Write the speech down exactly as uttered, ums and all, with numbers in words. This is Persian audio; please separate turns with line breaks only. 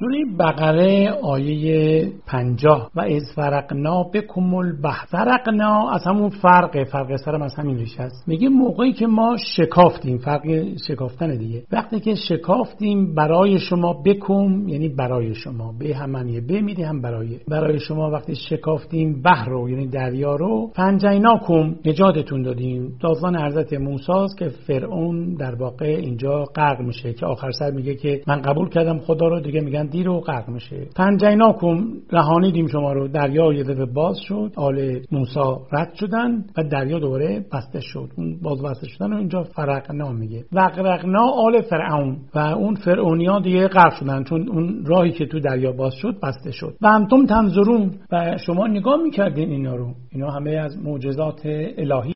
سوره بقره آیه پنجاه و از فرقنا بکم البحر. فرقنا از همون فرق فرق سرم از همین ریشه است. میگه موقعی که ما شکافتیم، فرق شکافتن دیگه، وقتی که شکافتیم برای شما بکم یعنی برای شما، به هم معنیه به میده هم برای برای شما وقتی شکافتیم بحر رو یعنی دریا رو، فنجیناکم نجاتتون دادیم. داستان حضرت موسی است که فرعون در واقع اینجا غرق میشه که آخر سر میگه که من قبول کردم خدا رو، دیگه میگن دیر و غرق میشه. فنجیناکم رهانیدیم شما رو. دریا یه دفعه باز شد، آل موسی رد شدن و دریا دوباره بسته شد. اون باز بسته شدن رو اینجا فرقنا میگه. وغرقنا آل فرعون، و اون فرعونیا دیگه غرق شدن چون اون راهی که تو دریا باز شد بسته شد. و انتم تنظرون، و شما نگاه میکردین اینا رو. اینا همه از معجزات الهی